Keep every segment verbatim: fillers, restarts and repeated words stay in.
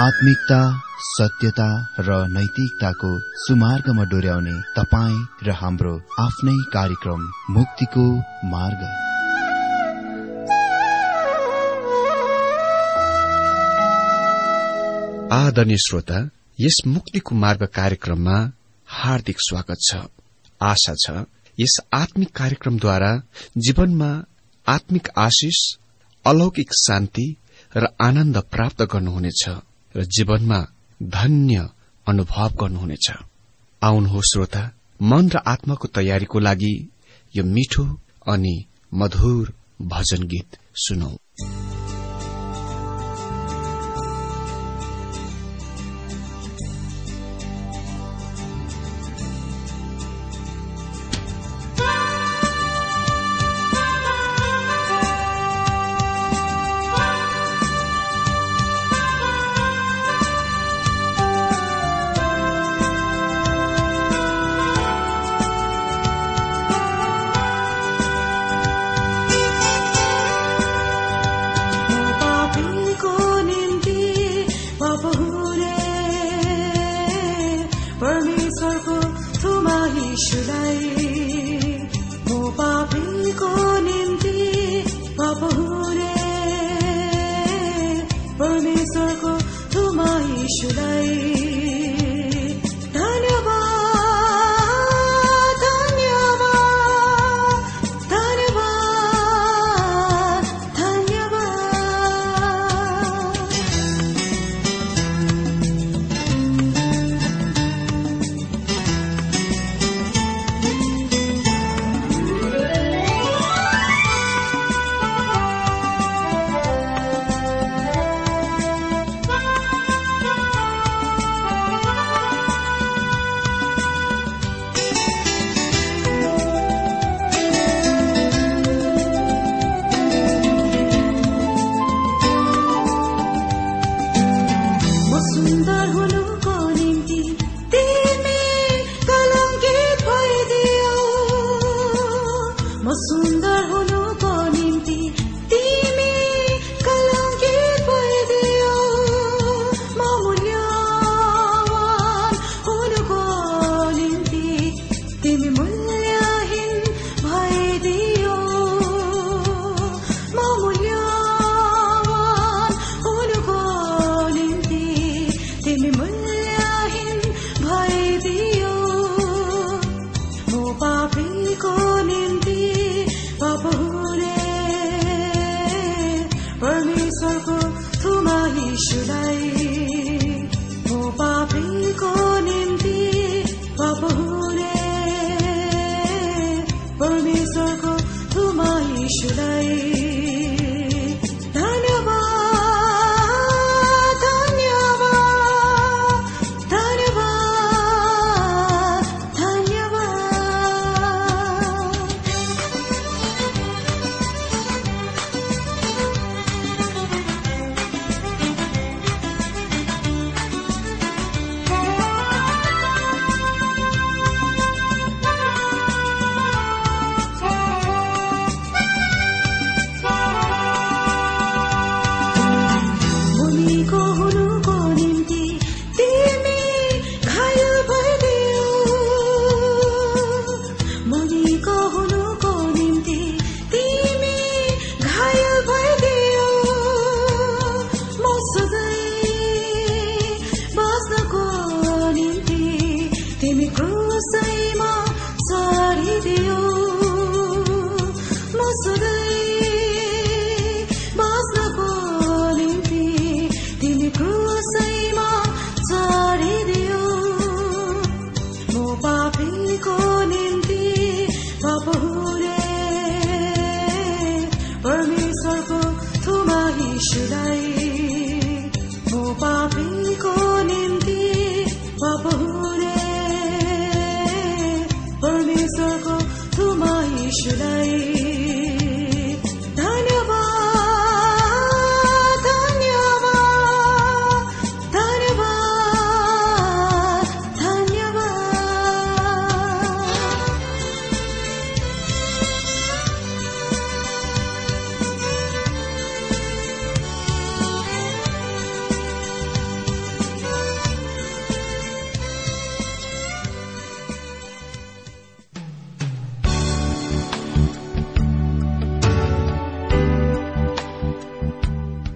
आत्मिकता, सत्यता र नैतिकताको सुमार्गमा डोर्याउने तपाईँ र हाम्रो आफ्नै कार्यक्रम मुक्तिको मार्ग। आदरणीय श्रोता, यस मुक्तिको मार्ग कार्यक्रममा हार्दिक स्वागत छ। आशा छ यस आत्मिक कार्यक्रमद्वारा जीवनमा आत्मिक आशिष, अलौकिक शान्ति र आनन्द प्राप्त गर्नुहुनेछ र जीवनमा धन्य अनुभव गर्नुहुनेछ। आउनुहोस् श्रोता, मन र आत्माको तयारीको लागि यो मिठो अनि मधुर भजन गीत सुनौ।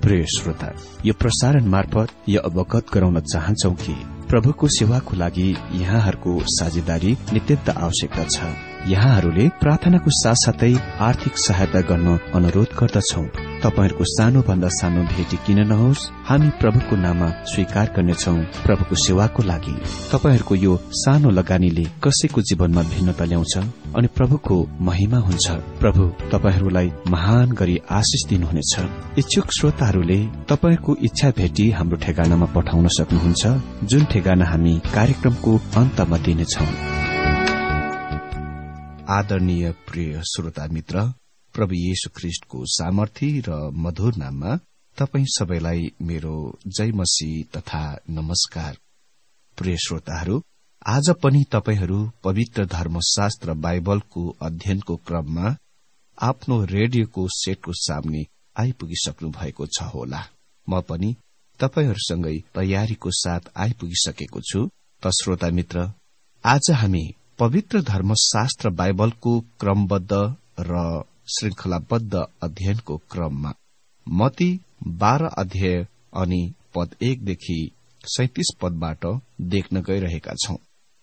प्रिय श्रोता, यो प्रसारण मार्फत यो अवगत गराउन चाहन्छौ कि प्रभुको सेवाको लागि यहाँहरूको साझेदारी नित्यन्त आवश्यकता छ। यहाँहरूले प्रार्थनाको साथसाथै आर्थिक सहायता गर्न अनुरोध गर्दछौ। तपाईहरूको सानो भन्दा सानो भेटी किन नहोस्, हामी प्रभुको नाममा स्वीकार गर्नेछौ। प्रभुको सेवाको लागि तपाईहरूको यो सानो लगानीले कसैको जीवनमा भिन्नता ल्याउँछ अनि प्रभुको महिमा हुन्छ। प्रभु तपाईहरूलाई महान गरी आशिष दिनुहुनेछ। इच्छुक श्रोताहरूले तपाईहरूको इच्छा भेटी हाम्रो ठेगानामा पठाउन सक्नुहुन्छ, जुन ठेगाना हामी कार्यक्रमको अन्तमा दिनेछौ। आदरणीय प्रिय श्रोता मित्र, प्रभु येशू ख्रीष्टको सामर्थी र मधुर नाममा तपाई सबैलाई मेरो जय मसीह तथा नमस्कार। प्रिय श्रोताहरू, आज पनि तपाईहरू पवित्र धर्मशास्त्र बाइबलको अध्ययनको क्रममा आफ्नो रेडियोको सेटको सामने आइपुगिसक्नु भएको छ होला। म पनि तपाईहरूसँगै तयारीको साथ आइपुगिसकेको छु। त श्रोता मित्र, आज हामी पवित्र धर्मशास्त्र बाइबलको क्रमबद्ध र श्रृंखलाबद्ध अध्ययनको क्रममा मत्ती बाह्र अध्याय अनि पद एकदेखि सैतिस पदबाट देख्न गइरहेका छौं।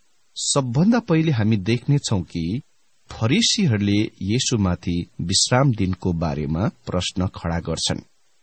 सबभन्दा पहिले हामी देख्नेछौं कि फरिसीहरूले येशूमाथि विश्राम दिनको बारेमा प्रश्न खड़ा गर्छन्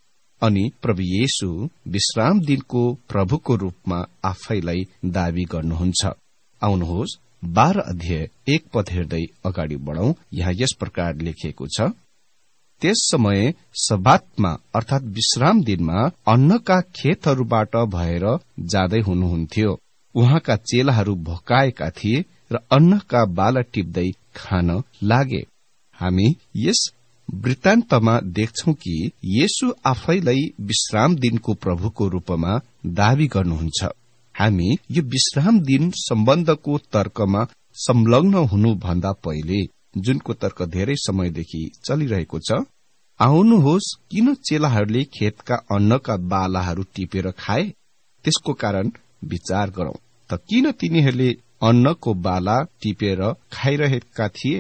अनि प्रभु येशू विश्राम दिनको प्रभुको रूपमा आफैलाई दावी गर्नुहुन्छ। आउनुहोस् बाह्र अध्याय एक पद हेर्दै अगाडि बढ़ौं। यहाँ यस प्रकार लेखिएको छ, त्यस समय सबातमा अर्थात विश्राम दिनमा अन्नका खेतहरूबाट भएर जाँदै हुनुहुन्थ्यो। उहाँका चेलाहरू भोकाएका थिए र अन्नका बाला टिप्दै खान लागे। हामी यस वृत्तान्तमा देख्छौं कि येशू आफैलाई विश्राम दिनको प्रभुको रूपमा दावी गर्नुहुन्छ। हामी यो विश्राम दिन सम्बन्धको तर्कमा संलग्न हुनुभन्दा पहिले, जुनको तर्क धेरै समयदेखि चलिरहेको छ, आउनुहोस् किन चेलाहरूले खेतका अन्नका बालाहरू टिपेर खाए, त्यसको कारण विचार गरौं। त किन तिनीहरूले अन्नको बाला टिपेर खाइरहेका थिए?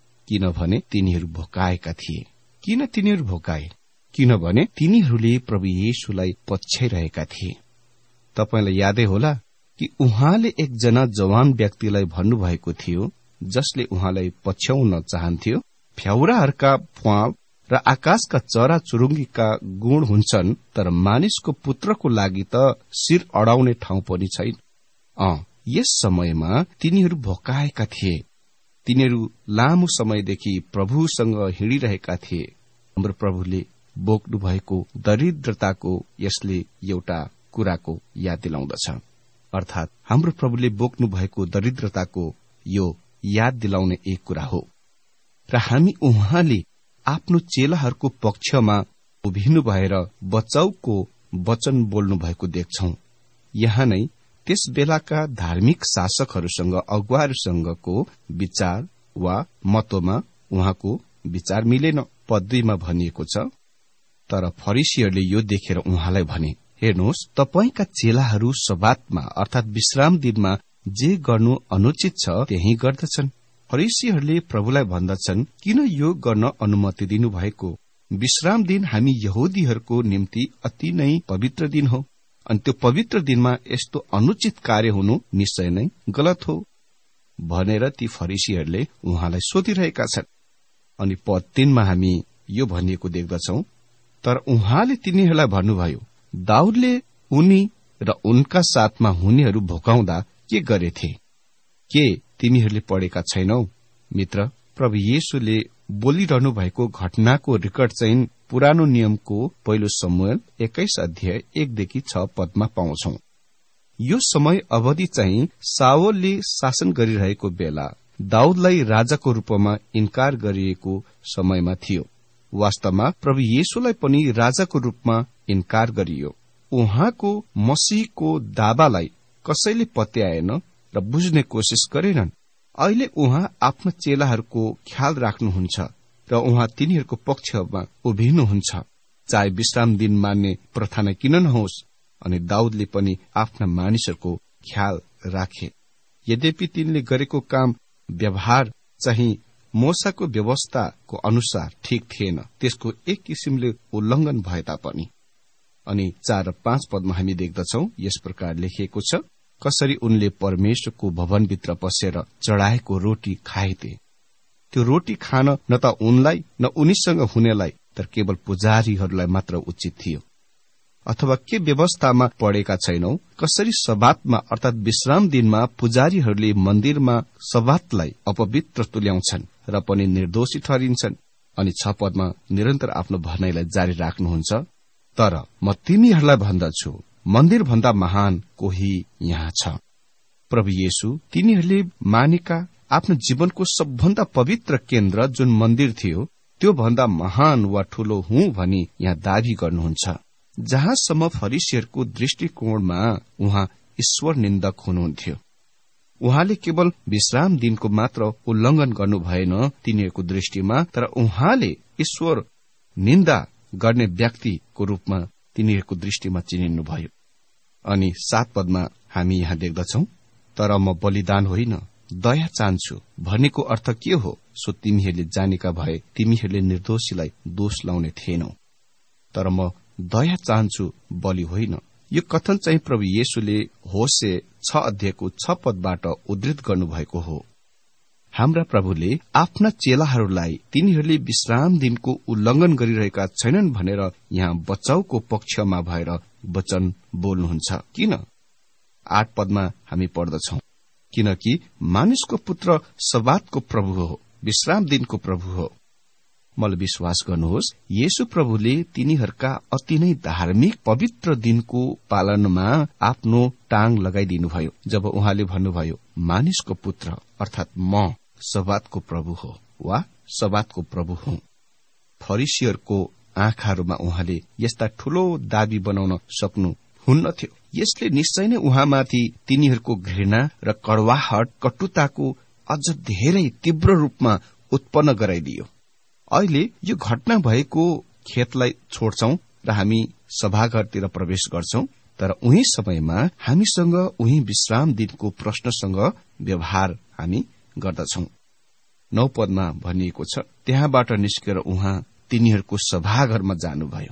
किनभने तिनीहरू भोकाएका थिए। किन तिनीहरू भोकाए? किनभने तिनीहरूले प्रभु येशूलाई पछ्याइरहेका थिए। तपाईलाई यादै होला कि उहाँले एकजना जवान व्यक्तिलाई भन्नुभएको थियो, जसले उहाँलाई पछ्याउन चाहन्थ्यो, फ्याउराहरूका प्वाल र आकाशका चरा चुरुङ्गीका गुण हुन्छन्, तर मानिसको पुत्रको लागि त शिर अडाउने ठाउँ पनि छैन। अँ यस समयमा तिनीहरू भोकाएका थिए। तिनीहरू लामो समयदेखि प्रभुसँग हिँडिरहेका थिए। हाम्रो प्रभुले बोक्नु भएको दरिद्रताको यसले एउटा कुराको याद दिलाउँदछ, अर्थात हाम्रो प्रभुले बोक्नु भएको दरिद्रताको यो याद दिलाउने एक कुरा हो। र हामी उहाँले आफ्नो चेलाहरूको पक्षमा उभिनु भएर बचाउको वचन बोल्नु भएको देख्छौं। यहाँ नै त्यस बेलाका धार्मिक शासकहरूसँग अगुवाहरूसँगको विचार वा मतमा उहाँको विचार मिलेन। पद दुईमा भनिएको छ, तर फरिसीहरूले यो देखेर उहाँलाई भने, हेर्नुहोस्, तपाईका चेलाहरू सबातमा अर्थात विश्राम दिनमा जे गर्नु अनुचित छ त्यही गर्दछन्। फरिसीहरूले प्रभुलाई भन्दछन्, किन यो गर्न अनुमति दिनु भएको? विश्राम दिन हामी यहुदीहरूको निम्ति अति नै पवित्र दिन हो, अनि त्यो पवित्र दिनमा यस्तो अनुचित कार्य हुनु निश्चय नै गलत हो भनेर ती फरिसीहरूले उहाँलाई सोधिरहेका छन्। अनि पद तीनमा हामी यो भनिएको देख्दछौं, तर उहाँले तिनीहरूलाई भन्नुभयो, दाउदले उनी र उनका साथमा हुनेहरू भोकाउँदा के गरेथे? के तिमीहरूले पढेका छैनौ? मित्र, प्रभु येशूले बोलिरहनु भएको घटनाको रेकर्ड चाहिँ पुरानो नियमको पहिलो शमूएल एक्काइस अध्याय एकदेखि छ पदमा पाउँछौ। यो समय अवधि चाहिँ साओलले शासन गरिरहेको बेला दाउदलाई राजाको रूपमा इन्कार गरिएको समयमा थियो। वास्तवमा प्रभु येशूलाई पनि राजाको रूपमा इन्कार गरियो। उहाँको मसीहको दावालाई कसैले पत्याएन र बुझ्ने कोशिश गरेनन्। अहिले उहाँ आफ्नो चेलाहरूको ख्याल राख्नुहुन्छ र उहाँ तिनीहरूको पक्षमा उभिनुहुन्छ, चाहे विश्राम दिन मान्ने प्रथा नै किन नहोस्। अनि दाउदले पनि आफ्ना मानिसहरूको ख्याल राखे। यद्यपि तिनले गरेको काम व्यवहार चाहिँ मोसाको व्यवस्थाको अनुसार ठिक थिएन, त्यसको एक किसिमले उल्लंघन भए तापनि अनि चार र पाँच पदमा हामी देख्दछौ यस प्रकार लेखिएको छ, कसरी उनले परमेश्वरको भवनभित्र पसेर चढाएको रोटी खाएथे। त्यो रोटी खान न त उनलाई न उनीसँग हुनेलाई तर केवल पुजारीहरूलाई मात्र उचित थियो। अथवा के व्यवस्थामा पढेका छैनौ, कसरी सबातमा अर्थात विश्राम दिनमा पुजारीहरूले मन्दिरमा सबातलाई अपवित्र तुल्याउँछन् र पनि निर्दोषी ठहरिन्छन्। अनि छ पदमा निरन्तर आफ्नो भनाइलाई जारी राख्नुहुन्छ, तर म तिमीहरूलाई भन्दछु मन्दिर भन्दा महान कोही यहाँ छ। प्रभु येशू तिनीहरूले मानेका आफ्नो जीवनको सबभन्दा पवित्र केन्द्र जुन मन्दिर थियो त्यो भन्दा महान वा ठूलो हुँ भनी यहाँ दावी गर्नुहुन्छ। जहाँसम्म फरिसीहरूको दृष्टिकोणमा उहाँ ईश्वर निन्दक हुनुहुन्थ्यो। उहाँले केवल विश्राम दिनको मात्र उल्लंघन गर्नु भएन तिनीहरूको दृष्टिमा, तर उहाँले ईश्वर निन्दा गर्ने व्यक्तिको रूपमा तिनीहरूको दृष्टिमा चिनिनुभयो। अनि सात पदमा हामी यहाँ देख्दछौ, तर म बलिदान होइन दया चाहन्छु भन्नेको अर्थ के हो, सो तिमीहरूले जानेका भए तिमीहरूले निर्दोषीलाई दोष लाउने थिएनौ। तर म दया चाहन्छु बलि होइन। यो कथन चाहिँ प्रभु येशूले होशे छ अध्यायको छ पदबाट उद्धृत गर्नुभएको हो। हाम्रा प्रभुले आफ्ना चेलाहरूलाई तिनीहरूले विश्राम दिनको उल्लंघन गरिरहेका छैनन् भनेर यहाँ बचाउको पक्षमा भएर वचन बोल्नुहुन्छ। किन? आठ पदमा हामी पढ्दछौ, किनकि मानिसको पुत्र सबातको प्रभु हो, विश्राम दिनको प्रभु हो। मलाई विश्वास गर्नुहोस्, येशू प्रभुले तिनीहरूका अति नै धार्मिक पवित्र दिनको पालनमा आफ्नो टाङ लगाइदिनुभयो जब उहाँले भन्नुभयो, मानिसको पुत्र अर्थात म सबातको प्रभु हो वा सबातको प्रभु हुँ। फरिसीहरूको आँखाहरूमा उहाँले यस्ता ठूलो दावी बनाउन सक्नु हुन्नथ्यो। यसले निश्चय नै उहाँमाथि तिनीहरूको घृणा र कड़वाहट कटुताको अझ धेरै तीव्र रूपमा उत्पन्न गराइदियो। अहिले यो घटना भएको खेतलाई छोड्छौं र हामी सभाघरतिर प्रवेश गर्छौं, तर उही समयमा हामीसँग उही विश्राम दिनको प्रश्नसँग व्यवहार हामी गर्दछौं। नौ पदमा भनिएको छ, त्यहाँबाट निस्केर उहाँ तिनीहरूको सभाघरमा जानुभयो।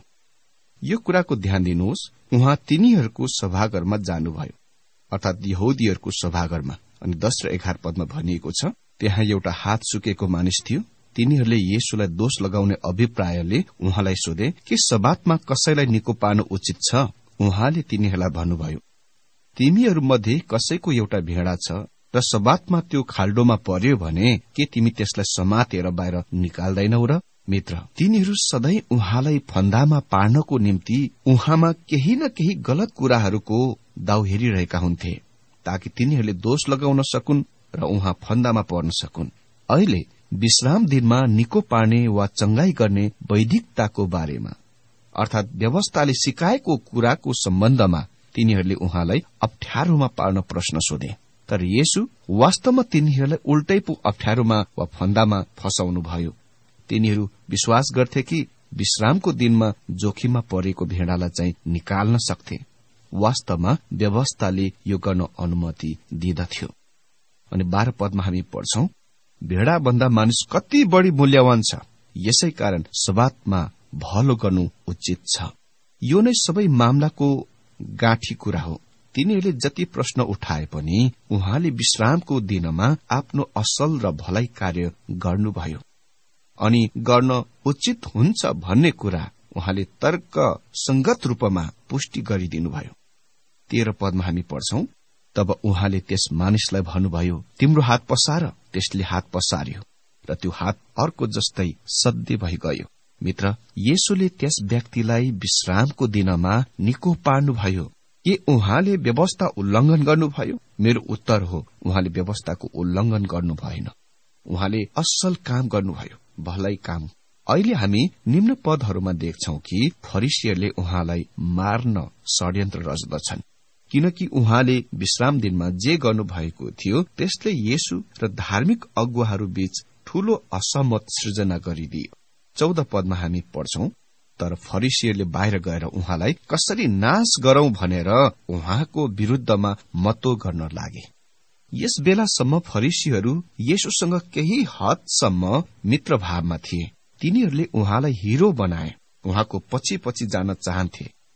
यो कुराको ध्यान दिनुहोस्, उहाँ तिनीहरूको सभाघरमा जानुभयो अर्थात यहुदीहरूको सभाघरमा। अनि दश र एघार पदमा भनिएको छ, त्यहाँ एउटा हात सुकेको मानिस थियो। तिनीहरूले येशूलाई दोष लगाउने अभिप्रायले उहाँलाई सोधे कि सबातमा कसैलाई निको पार्नु उचित छ। उहाँले तिनीहरूलाई भन्नुभयो, तिमीहरूमध्ये कसैको एउटा भेडा छ र सबातमा त्यो खाल्डोमा पर्यो भने के तिमी त्यसलाई समातेर बाहिर निकाल्दैनौ र? मित्र, तिनीहरू सधैँ उहाँलाई फन्दामा पार्नको निम्ति उहाँमा केही न केही गलत कुराहरूको दाउ हेरिरहेका हुन्थे ताकि तिनीहरूले दोष लगाउन सकुन् र उहाँ फन्दामा पर्न सकुन्। अहिले विश्राम दिनमा निको पार्ने वा चंगाई गर्ने वैदिकताको बारेमा अर्थात व्यवस्थाले सिकाएको कुराको सम्बन्धमा तिनीहरूले उहाँलाई अप्ठ्यारोमा पार्न प्रश्न सोधे। तर येशू वास्तवमा तिनीहरूलाई उल्टै पो अप्ठ्यारोमा वा फन्दामा फसाउनु भयो। तिनीहरू विश्वास गर्थे कि विश्रामको दिनमा जोखिममा परेको भेडालाई चाहिँ निकाल्न सक्थे। वास्तवमा व्यवस्थाले यो गर्न अनुमति दिँदथ्यो। अनि बाह्र पदमा हामी पढ्छौं, भेडा भन्दा मानिस कति बढी मूल्यवान छ, यसै कारण सबातमा भलो गर्नु उचित छ। यो नै सबै मामलाको गाँठी कुरा हो। तिनीहरूले जति प्रश्न उठाए पनि उहाँले विश्रामको दिनमा आफ्नो असल र भलाइ कार्य गर्नुभयो अनि गर्न उचित हुन्छ भन्ने कुरा उहाँले तर्क संगत रूपमा पुष्टि गरिदिनुभयो। तेह्र पदमा हामी पढ्छौं, तब उहाँले त्यस मानिसलाई भन्नुभयो, तिम्रो हात पसार। त्यसले हात पसार्यो र त्यो हात अर्को जस्तै सधैँ भइगयो। मित्र, येशूले त्यस व्यक्तिलाई विश्रामको दिनमा निको पार्नुभयो। के उहाँले व्यवस्था उल्लंघन गर्नुभयो? मेरो उत्तर हो, उहाँले व्यवस्थाको उल्लंघन गर्नु भएन। उहाँले असल काम गर्नुभयो, भलै काम। अहिले हामी निम्न पदहरूमा देख्छौं कि फरिसीहरूले उहाँलाई मार्न षड्यन्त्र रच्दछन्, किनकि उहाँले विश्राम दिनमा जे गर्नुभएको थियो त्यसले येशू र धार्मिक अगुवाहरू बीच ठूलो असहमत सृजना गरिदियो। चौध पदमा हामी पढ्छौं, तर फरिसीहरूले बाहिर गएर उहाँलाई कसरी नाश गरौं भनेर उहाँको विरूद्धमा मतो गर्न लागे। यस बेलासम्म फरिसीहरू येशूसँग केही हदसम्म मित्रभावमा थिए। तिनीहरूले उहाँलाई हिरो बनाए, उहाँको पछि पछि जान चाहन्थे।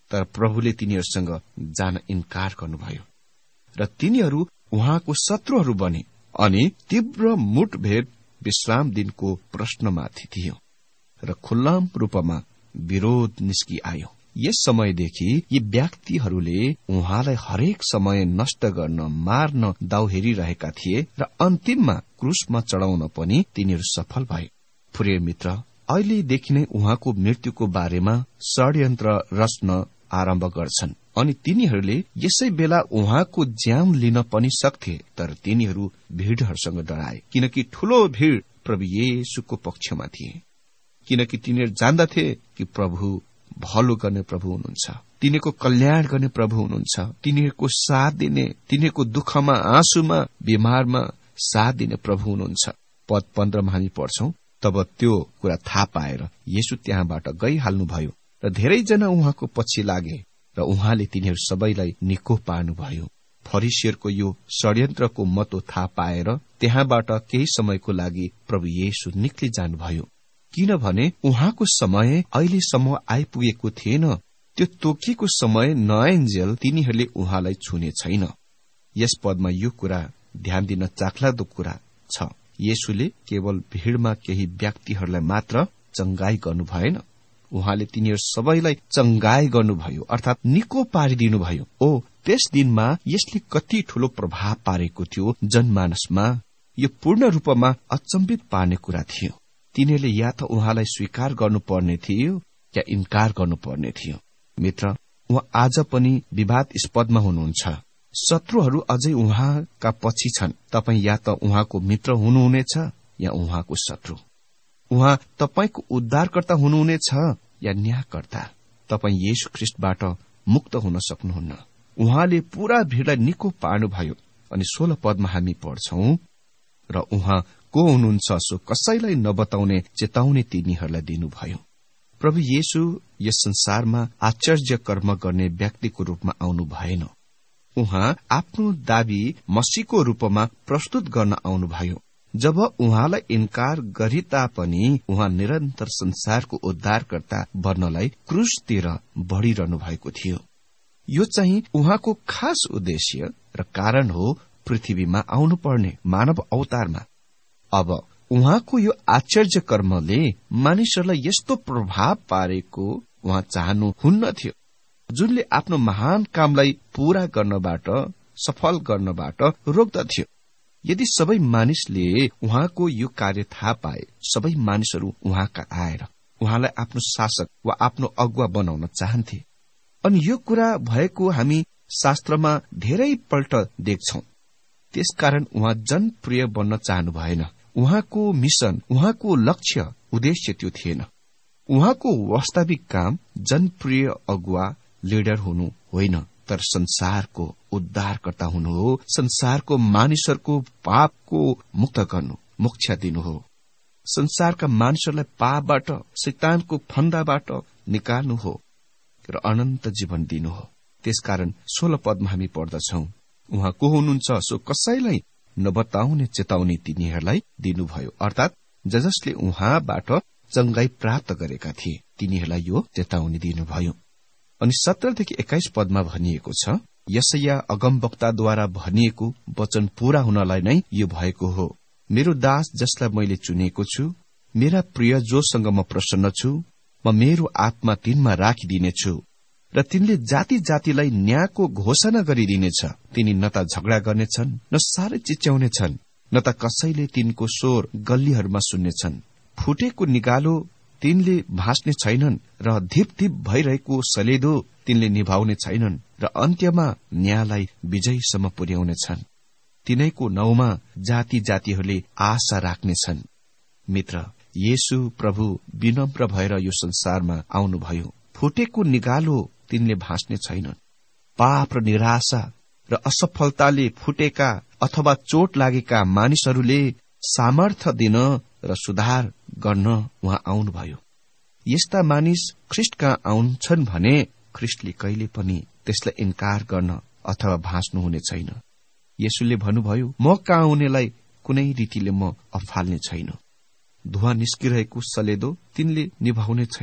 तर प्रभुले तिनीहरूसँग जान इन्कार गर्नुभयो र तिनीहरू उहाँको शत्रुहरू बने अनि तीव्र मुठभेड विश्राम दिनको प्रश्नमाथि थियो र खुल्लाम रूपमा विरोध निस्किआयो। यस समयदेखि यी व्यक्तिहरूले उहाँलाई हरेक समय नष्ट गर्न मार्न दाउ हेरिरहेका थिए र अन्तिममा क्रुसमा चढ़ाउन पनि तिनीहरू सफल भए। प्रिय मित्र, अहिलेदेखि नै उहाँको मृत्युको बारेमा षड्यन्त्र रच्न आरम्भ गर्छन् अनि तिनीहरूले यसै बेला उहाँको ज्यान लिन पनि सक्थे, तर तिनीहरू भीड़हरूसँग डराए किनकि ठूलो भीड़ प्रभु येशूको पक्षमा थिए, किनकि तिनीहरू जान्दथे कि प्रभु भलो गर्ने प्रभु हुनुहुन्छ, तिनीहरूको कल्याण गर्ने प्रभु हुनुहुन्छ, तिनीहरूको साथ दिने, तिनीहरूको दुःखमा, आँसुमा, बिमारमा साथ दिने प्रभु हुनुहुन्छ। पद पन्ध्रमा हामी पढ्छौं, तब त्यो कुरा थाहा पाएर येशू त्यहाँबाट गइहाल्नुभयो र धेरैजना उहाँको पछि लागे र उहाँले तिनीहरू सबैलाई निको पार्नुभयो। फरिसीहरूको यो षड्यन्त्रको मतो थाहा पाएर त्यहाँबाट केही समयको लागि प्रभु येशू निक्ली जानुभयो, किनभने उहाँको समय अहिलेसम्म आइपुगेको थिएन। त्यो तोकिएको समय नआइन्जेल तिनीहरूले उहाँलाई छुने छैन। यस पदमा यो कुरा ध्यान दिन चाखलाग्दो कुरा छ। येशूले केवल भीड़मा केही व्यक्तिहरूलाई मात्र चंगाई गर्नु भएन, उहाँले तिनीहरू सबैलाई चंगाई गर्नुभयो, अर्थात निको पारिदिनुभयो। ओ त्यस दिनमा यसले कति ठूलो प्रभाव पारेको थियो जनमानसमा, यो पूर्ण रूपमा अचम्बित पार्ने कुरा थियो। तिनीहरूले या त उहाँलाई स्वीकार गर्नुपर्ने थियो या इन्कार गर्नुपर्ने थियो। मित्र, उहाँ आज पनि विवादस्पदमा हुनुहुन्छ। शत्रुहरू अझै उहाँका पछि छन्। तपाईँ या त उहाँको मित्र हुनुहुनेछ या उहाँको शत्रु। उहाँ तपाईंको उद्धारकर्ता हुनुहुनेछ या न्यायकर्ता। तपाईँ येशू ख्रिस्टबाट मुक्त हुन सक्नुहुन्न। उहाँले पूरा भीड़लाई निको पार्नुभयो। अनि सोह्र पदमा हामी पढ्छौं, र उहाँ को हुनुहुन्छ सो कसैलाई नबताउने चेतावनी तिनीहरूलाई दिनुभयो। प्रभु येशू यस संसारमा आश्चर्य कर्म गर्ने व्यक्तिको रूपमा आउनु भएन। उहाँ आफ्नो दाबी मसीहको रूपमा प्रस्तुत गर्न आउनुभयो। जब उहाँलाई इन्कार गरी तापनि उहाँ निरन्तर संसारको उद्धारकर्ता बन्नलाई क्रुसतिर बढ़िरहनु भएको थियो। यो चाहिँ उहाँको खास उद्देश्य र कारण हो पृथ्वीमा आउनुपर्ने मानव अवतारमा। अब उहाँको यो आश्चर्य कर्मले मानिसहरूलाई यस्तो प्रभाव पारेको उहाँ चाहनुहुन्न थियो, जुनले आफ्नो महान कामलाई पूरा गर्नबाट, सफल गर्नबाट रोक्दथ्यो। यदि सबै मानिसले उहाँको यो कार्य थाहा पाए, सबै मानिसहरू उहाँका आएर उहाँलाई आफ्नो शासक वा आफ्नो अगुवा बनाउन चाहन्थे। अनि यो कुरा भएको हामी शास्त्रमा धेरै पल्ट देख्छौं। त्यसकारण उहाँ जनप्रिय बन्न चाहनु भएन। उहाँको मिशन, उहाँको लक्ष्य, उद्देश्य त्यो थिएन। उहाँको वास्तविक काम जनप्रिय अगुवा, लिडर हुनु होइन, तर संसारको उद्धारकर्ता हुनु हो। संसारको मानिसहरूको पापको मुक्त गर्नु, मोक्ष दिनु हो। संसारका मानिसहरूलाई पापबाट, शैतानको फन्दाबाट निकाल्नु हो र अनन्त जीवन दिनु हो। त्यसकारण सोह्र पदमा हामी पढ्दछौं, उहाँ को हुनुहुन्छ सो कसैलाई नबताउने चेतावनी तिनीहरूलाई दिनुभयो। अर्थात ज जसले उहाँबाट चंगाई प्राप्त गरेका थिए तिनीहरूलाई यो चेतावनी दिनुभयो। अनि सत्रदेखि एक्काइस पदमा भनिएको छ, यशैया अगमवक्ताद्वारा भनिएको वचन पूरा हुनलाई नै यो भएको हो। मेरो दास जसलाई मैले चुनेको छु, मेरा प्रिय जोसँग म प्रसन्न छु, म मेरो आत्मा तिनमा राखिदिनेछु र तिनले जाति जातिलाई न्यायको घोषणा गरिदिनेछ। तिनी न त झगडा गर्नेछन्, न साह्रै चिच्याउनेछन्, न त कसैले तिनको स्वर गल्लीहरूमा सुन्नेछन्। फुटेको निगालो तिनले भाँच्ने छैनन् र धिप धिप भइरहेको सलेदो तिनले निभाउने छैनन् र अन्त्यमा न्यायलाई विजयसम्म पुर्याउनेछन्। तिनैको नाउँमा जाति जातिहरूले आशा राख्नेछन्। मित्र, येशू प्रभु विनम्र भएर यो संसारमा आउनुभयो। फुटेको निगालो तिनले भाँच्ने छैनन्। पाप र निराशा र असफलताले फुटेका अथवा चोट लागेका मानिसहरूले सामर्थ्य दिन र सुधार गर्न उहाँ आउनुभयो। यस्ता मानिस ख्रिस्टका आउँछन् भने ख्रिस्टले कहिले पनि त्यसलाई इन्कार गर्न अथवा भाँच्नु हुने छैन। येशूले भन्नुभयो, म कहाँ आउनेलाई कुनै रीतिले म अफाल्ने छैन। धुवा निस्किरहेको सलेदो तिनले निभाउने छैनन्।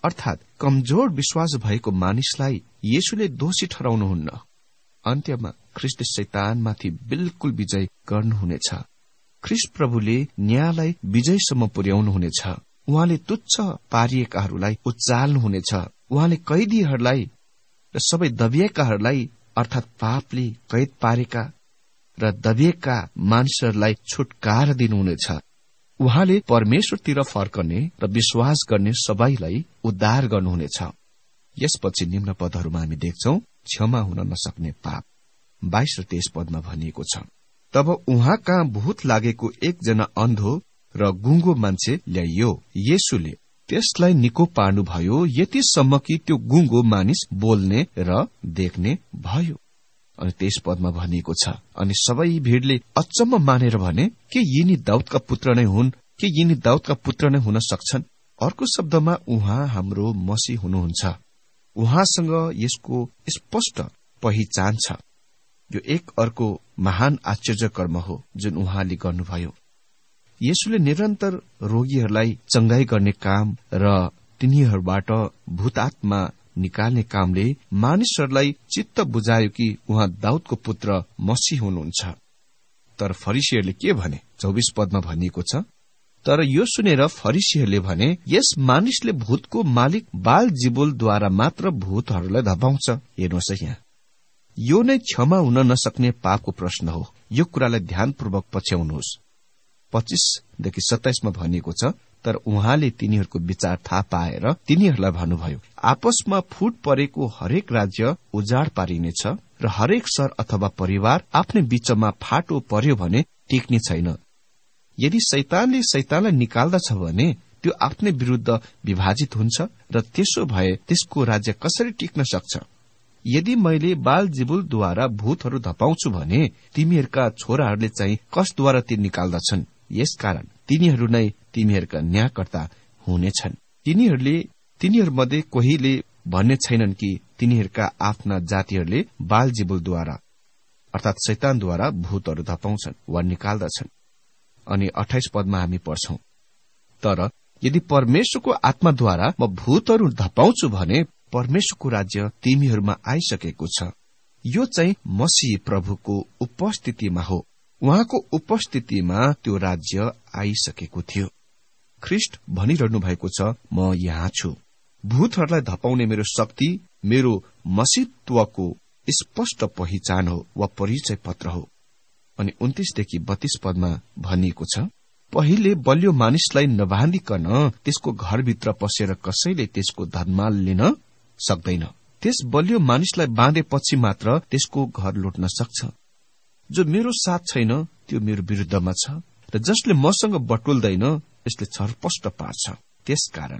अर्थात कमजोर विश्वास भएको मानिसलाई येशूले दोषी ठहराउनुहुन्न। अन्त्यमा ख्रीष्टले शैतानमाथि बिल्कुल विजय गर्नुहुनेछ। ख्रीष्ट प्रभुले न्यायलाई विजयसम्म पुर्याउनुहुनेछ। उहाँले तुच्छ पारिएकाहरूलाई उचाल्नुहुनेछ। उहाँले कैदीहरूलाई र सबै दबिएकाहरूलाई अर्थात पापले कैद पारेका र दबिएका मानिसहरूलाई छुटकारा दिनुहुनेछ। उहाँले परमेश्वरतिर फर्कने र विश्वास गर्ने सबैलाई उद्धार गर्नुहुनेछ। यसपछि निम्न पदहरूमा हामी देख्छौं क्षमा हुन नसक्ने पाप। बाइस र तेइस पदमा भनिएको छ, तब उहाँ कहाँ भूत लागेको एकजना अन्धो र गुङ्गो मान्छे ल्याइयो। येशूले त्यसलाई निको पार्नुभयो, यतिसम्म कि त्यो गुङ्गो मानिस बोल्ने र देख्ने भयो। अनि तेइस पदमा भनिएको छ, अनि सबै भीड़ले अचम्म मानेर भने, के यिनी दाउदका पुत्र नै हुन्? के यिनी दाउदका पुत्र नै हुन सक्छन्? अर्को शब्दमा उहाँ हाम्रो मसीह हुनुहुन्छ। उहाँसँग यसको स्पष्ट पहिचान छ। यो एक अर्को महान आश्चर्य कर्म हो जुन उहाँले गर्नुभयो। येशूले निरन्तर रोगीहरूलाई चंगाई गर्ने काम र तिनीहरूबाट भूतात्मा निकाल्ने कामले मानिसहरूलाई चित्त बुझायो कि उहाँ दाउदको पुत्र मसीह हुनुहुन्छ। तर फरिसीहरूले के भने? चौबिस पदमा भनिएको छ, तर यो सुनेर फरिसीहरूले भने, यस मानिसले भूतको मालिक बालजिबुलद्वारा मात्र भूतहरूलाई धपाउँछ। हेर्नुहोस् यहाँ, यो नै क्षमा हुन नसक्ने पापको प्रश्न हो। यो कुरालाई ध्यानपूर्वक पछ्याउनुहोस्। पच्चीसदेखि सत्ताइसमा भनिएको छ, तर उहाँले तिनीहरूको विचार थाहा पाएर तिनीहरूलाई भन्नुभयो, आपसमा फुट परेको हरेक राज्य उजाड पारिनेछ र हरेक शहर अथवा परिवार आफ्नै बीचमा फाटो पर्यो भने टिक्ने छैन। यदि शैतानले शैतानलाई निकाल्दछ भने त्यो आफ्नै विरूद्ध विभाजित हुन्छ र त्यसो भए त्यसको राज्य कसरी टिक्न सक्छ? यदि मैले बालजिबुलद्वारा भूतहरू धपाउँछु भने तिमीहरूका छोराहरूले चाहिँ कसद्वारा ती निकाल्दछन्? यसकारण तिनीहरू नै तिमीहरूका न्यायकर्ता हुनेछन्। तिनीहरूले तिनीहरूमध्ये कोहीले भन्ने छैनन् कि तिनीहरूका आफ्ना जातिहरूले बालजिबुलद्वारा अर्थात शैतानद्वारा भूतहरू धपाउँछन् वा निकाल्दछन्। अनि अठाइस पदमा हामी पढ्छौं, तर यदि परमेश्वरको आत्माद्वारा म भूतहरू धपाउँछु भने परमेश्वरको राज्य तिमीहरूमा आइसकेको छ। यो चाहिँ मसीह प्रभुको उपस्थितिमा हो। उहाँको उपस्थितिमा त्यो राज्य आइसकेको थियो। ख्रीष्ट भनिरहनु भएको छ, म यहाँ छु। भूतहरूलाई धपाउने मेरो शक्ति मेरो मसीहत्वको स्पष्ट पहिचान हो वा परिचय पत्र हो। अनि उन्तीसदेखि बत्तीस पदमा भनिएको छ, पहिले बलियो मानिसलाई नबाँधिकन त्यसको घरभित्र पसेर कसैले त्यसको धनमाल लिन सक्दैन। त्यस बलियो मानिसलाई बाँधेपछि मात्र त्यसको घर लुट्न सक्छ। जो मेरो साथ छैन त्यो मेरो विरुद्धमा छ र जसले मसँग बटुल्दैन यसले छरपष्ट पार्छ। त्यसकारण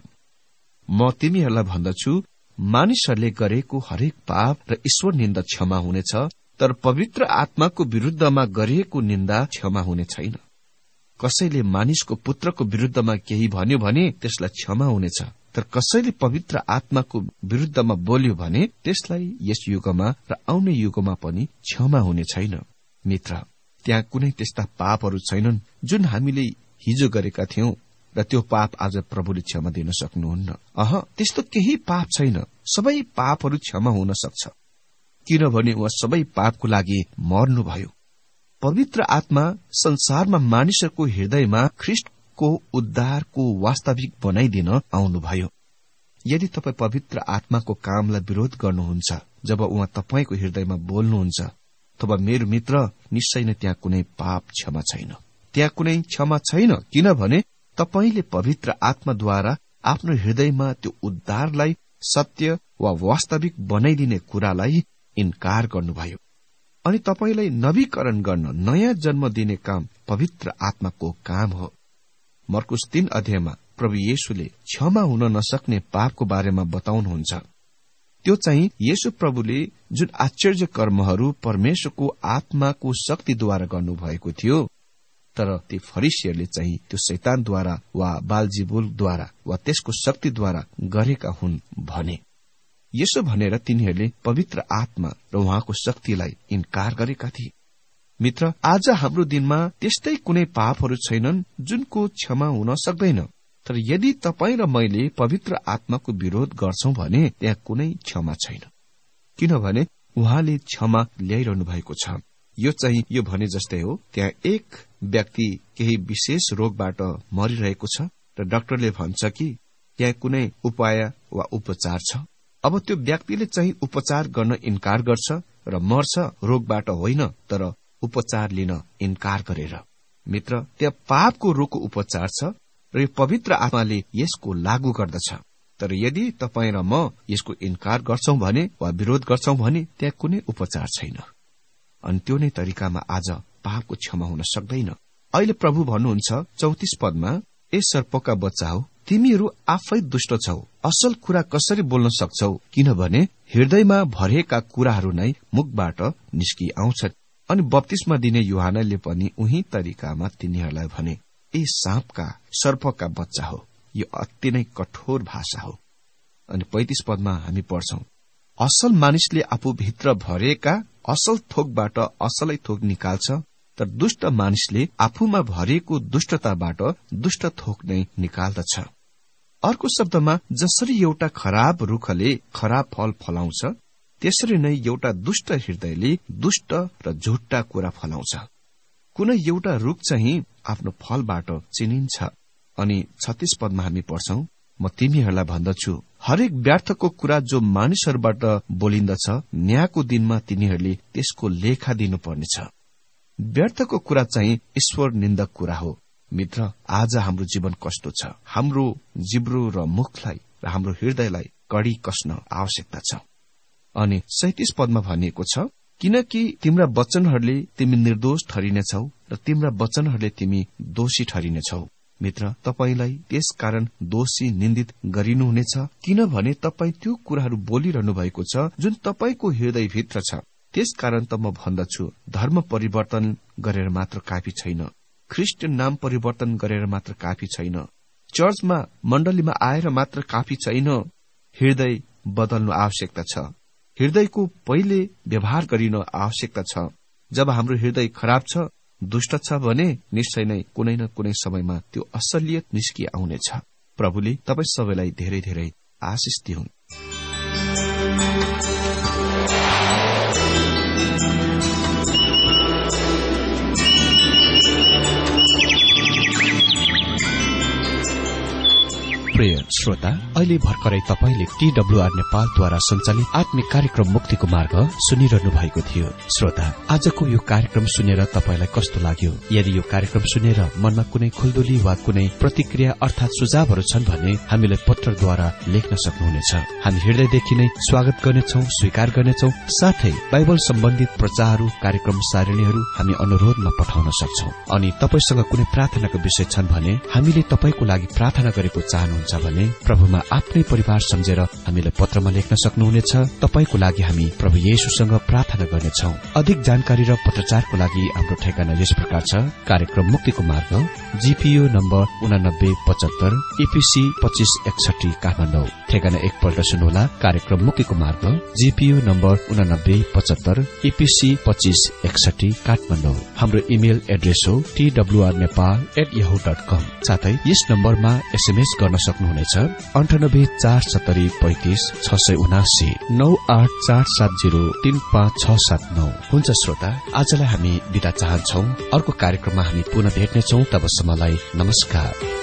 म तिमीहरूलाई भन्दछु, मानिसहरूले गरेको हरेक पाप र ईश्वर निन्दा क्षमा हुनेछ, तर पवित्र आत्माको विरुद्धमा गरिएको निन्दा क्षमा हुने छैन। कसैले मानिसको पुत्रको विरुद्धमा केही भन्यो भने त्यसलाई क्षमा हुनेछ, तर कसैले पवित्र आत्माको विरुद्धमा बोल्यो भने त्यसलाई यस युगमा र आउने युगमा पनि क्षमा हुने छैन। मित्र, त्यहाँ कुनै त्यस्ता पापहरू छैनन् जुन हामीले हिजो गरेका थियौं र त्यो पाप आज प्रभुले क्षमा दिन सक्नुहुन्न। अह, त्यस्तो केही पाप छैन। सबै पापहरू क्षमा हुन सक्छ, किनभने उहाँ सबै पापको लागि मर्नुभयो। पवित्र आत्मा संसारमा मानिसहरूको हृदयमा ख्रीष्टको उद्धारको वास्तविक बनाइदिन आउनुभयो। यदि तपाईँ पवित्र आत्माको कामलाई विरोध गर्नुहुन्छ जब उहाँ तपाईँको हृदयमा बोल्नुहुन्छ, तब मेरो मित्र, निश्चय नै त्यहाँ कुनै पाप क्षमा छैन। त्यहाँ कुनै क्षमा छैन, किनभने तपाईँले पवित्र आत्माद्वारा आफ्नो हृदयमा त्यो उद्धारलाई सत्य वा वास्तविक बनाइदिने कुरालाई इन्कार गर्नुभयो। अनि तपाईलाई नवीकरण गर्न, नयाँ जन्म दिने काम पवित्र आत्माको काम हो। मर्कुस तीन अध्यायमा प्रभु येशूले क्षमा हुन नसक्ने पापको बारेमा बताउनुहुन्छ। त्यो चाहिँ येशू प्रभुले जुन आश्चर्य कर्महरू परमेश्वरको आत्माको शक्तिद्वारा गर्नुभएको थियो, तर ती फरिसीहरूले चाहिँ त्यो शैतानद्वारा वा बालजिबुलद्वारा वा त्यसको शक्तिद्वारा गरेका हुन् भने। यसो भनेर तिनीहरूले पवित्र आत्मा र उहाँको शक्तिलाई इन्कार गरेका थिए। मित्र, आज हाम्रो दिनमा त्यस्तै कुनै पापहरू छैनन् जुनको क्षमा हुन सक्दैन। तर यदि तपाईँ र मैले पवित्र आत्माको विरोध गर्छौं भने त्यहाँ कुनै क्षमा छैन, किनभने उहाँले क्षमा ल्याइरहनु भएको छ। यो चाहिँ यो भने जस्तै हो, त्यहाँ एक व्यक्ति केही विशेष रोगबाट मरिरहेको छ र डाक्टरले भन्छ कि त्यहाँ कुनै उपाय वा उपचार छ। अब त्यो व्यक्तिले चाहिँ उपचार गर्न इन्कार गर्छ र मर्छ, रोगबाट होइन तर उपचार लिन इन्कार गरेर। मित्र, त्यहाँ पापको रोगको उपचार छ र यो पवित्र आत्माले यसको लागू गर्दछ। तर यदि तपाईँ र म यसको इन्कार गर्छौं भने वा विरोध गर्छौं भने त्यहाँ कुनै उपचार छैन। अनि त्यो नै तरिकामा आज पापको क्षमा हुन सक्दैन। अहिले प्रभु भन्नुहुन्छ चौतिस पदमा, ए सर्पका बच्चा हो, तिमीहरू आफै दुष्ट छौ, असल कुरा कसरी बोल्न सक्छौ, किनभने हृदयमा भरिएका कुराहरू नै मुखबाट निस्कि आउँछ। अनि बप्तिस्मा दिने यूहन्नाले पनि उही तरिकामा तिनीहरूलाई भने, ए साँपका सर्पका बच्चा हो। यो अति नै कठोर भाषा हो। अनि पैंतीस पदमा हामी पढ्छौं, असल मानिसले आफू भित्र भरिएका असल थोकबाट असलै थोक निकाल्छ, तर दुष्ट मानिसले आफूमा भरिएको दुष्टताबाट दुष्ट थोक नै निकाल्दछ। अर्को शब्दमा, जसरी एउटा खराब रुखले खराब फल फलाउँछ, त्यसरी नै एउटा दुष्ट हृदयले दुष्ट र झुट्टा कुरा फलाउँछ। कुनै एउटा रुख चाहिँ आफ्नो फलबाट चिनिन्छ। अनि छत्तीस पदमा हामी पढ्छौं, म तिमीहरूलाई भन्दछु, हरेक व्यर्थको कुरा जो मानिसहरूबाट बोलिन्दछ, न्यायको दिनमा तिनीहरूले त्यसको लेखा दिनुपर्नेछ। व्यर्थको कुरा चाहिँ ईश्वर निन्दक कुरा हो। मित्र, आज हाम्रो जीवन कस्तो छ? हाम्रो जिब्रो र मुखलाई र हाम्रो हृदयलाई कडी कस्न आवश्यकता छ। अनि सैंतीस पदमा भनिएको छ, किनकि तिम्रा वचनहरूले तिमी निर्दोष ठहरिनेछौ र तिम्रा वचनहरूले तिमी दोषी ठहरिनेछौ। मित्र, तपाईलाई त्यस कारण दोषी निन्दित गरिनुहुनेछ, किनभने तपाई त्यो कुराहरू बोलिरहनु भएको छ जुन तपाईको हृदयभित्र छ। त्यसकारण त म भन्दछु, धर्म परिवर्तन गरेर मात्र काफी छैन, ख्रिस्टियन नाम परिवर्तन गरेर मात्र काफी छैन, चर्चमा मण्डलीमा आएर मात्र काफी छैन, हृदय बदल्नु आवश्यकता छ। हृदयको पहिले व्यवहार गरिन आवश्यकता छ। जब हाम्रो हृदय खराब छ, दुष्ट छ भने निश्चय नै कुनै न कुनै समयमा त्यो असलियत निस्कि आउनेछ। प्रभुले तपाईँ सबैलाई धेरै धेरै आशिष दिउन्। प्रिय श्रोता, अहिले भर्खरै तपाईले टीडब्ल्यूआर नेपालद्वारा सञ्चालित आत्मिक कार्यक्रम मुक्तिको मार्ग सुनिरहनु भएको थियो। श्रोता, आजको यो कार्यक्रम सुनेर तपाईलाई कस्तो लाग्यो? यदि यो कार्यक्रम सुनेर मनमा कुनै खुल्दुली वा कुनै प्रतिक्रिया अर्थात सुझावहरू छन् भने हामीलाई पत्रद्वारा लेख्न सक्नुहुनेछ। हामी हृदयदेखि नै स्वागत गर्नेछौं, स्वीकार गर्नेछौं। साथै बाइबल सम्बन्धित प्रचारहरू, कार्यक्रम सारणीहरू हामी अनुरोधमा पठाउन सक्छौं। अनि तपाईसँग कुनै प्रार्थनाको विषय छन् भने हामीले तपाईको लागि प्रार्थना गरेको चाहनुहुन्छ भने प्रभुमा आफ्नै परिवार सम्झेर हामीलाई पत्रमा लेख्न सक्नुहुनेछ। तपाईको लागि हामी प्रभु येशूसँग प्रार्थना गर्नेछौं। अधिक जानकारी र पत्रचारको लागि हाम्रो ठेगाना यस प्रकार छ। कार्यक्रम मुक्तिको मार्ग, जीपीओ नम्बर उनानब्बे पचहत्तर ईपीसी पच्चीस एकसठी काठमाडौँ। ठेगाना एकपल्ट सुन्नुहोला। कार्यक्रम मुक्तिको मार्ग, जीपीओ नम्बर उनानब्बे पचहत्तर ईपीसी पच्चीस एकसठी काठमाडौँ। हाम्रो इमेल एड्रेस हो TWR Nepal at Yahoo dot com. साथै यस नम्बरमा एसएमएस गर्न सक्नुहुनेछ अन्ठानब्बे चार सत्तरी पैंतिस छ सय उनासी नौ आठ चार सात जीरो तीन पाँच छ सात नौ। हुन्छ श्रोता, आजलाई हामी बिदा चाहन्छौ। अर्को कार्यक्रममा हामी पुनः भेट्नेछौ। तबसम्मलाई नमस्कार।